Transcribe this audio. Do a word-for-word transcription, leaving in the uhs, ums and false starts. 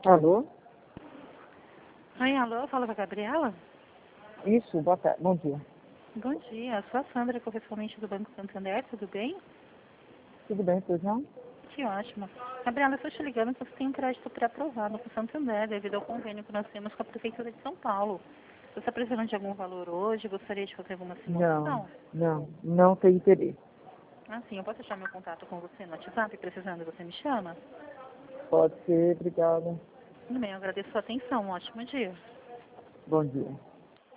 Alô? Oi, alô, fala com a Gabriela? Isso, boa tarde, bom dia. Bom dia, sou a Sandra, correspondente do Banco Santander, tudo bem? Tudo bem, pois não? Que ótimo. Gabriela, eu estou te ligando porque você tem um crédito pré-aprovado com o Santander, devido ao convênio que nós temos com a Prefeitura de São Paulo. Você está precisando de algum valor hoje? Gostaria de fazer alguma Não, simulação? não, não tem interesse. Ah, sim, eu posso deixar meu contato com você no WhatsApp, precisando você me chama? Pode ser, obrigada. Tudo bem, eu agradeço a sua atenção, um ótimo dia. Bom dia.